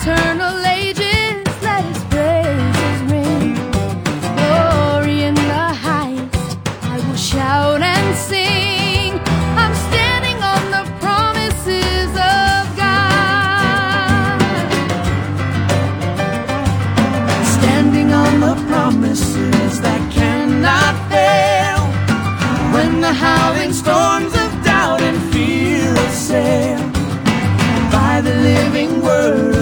eternal ages, let his praises ring. Glory in the highest, I will shout and sing. I'm standing on the promises of God. Standing on the promises that cannot fail. When the howling storms of doubt and fear assail, by the living word